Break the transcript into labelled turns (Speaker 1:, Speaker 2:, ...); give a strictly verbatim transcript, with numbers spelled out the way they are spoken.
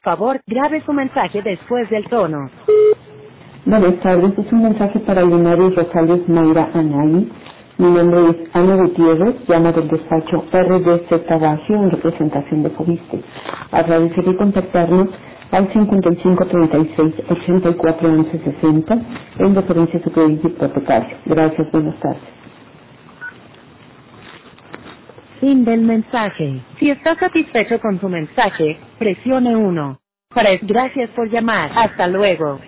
Speaker 1: favor, grabe su mensaje después del tono.
Speaker 2: Buenas tardes, es un mensaje para Linares Rosales Mayra Anay. Mi nombre es Ana Gutiérrez, llamo del despacho R D Z Bagio en representación de Fobiste. Agradeceré contactarnos al cincuenta y cinco treinta y seis ochenta y cuatro once sesenta en referencia a su crédito hipotecario. Gracias, buenas tardes.
Speaker 1: Fin del mensaje. Si está satisfecho con su mensaje, presione uno. Para gracias por llamar. Hasta luego.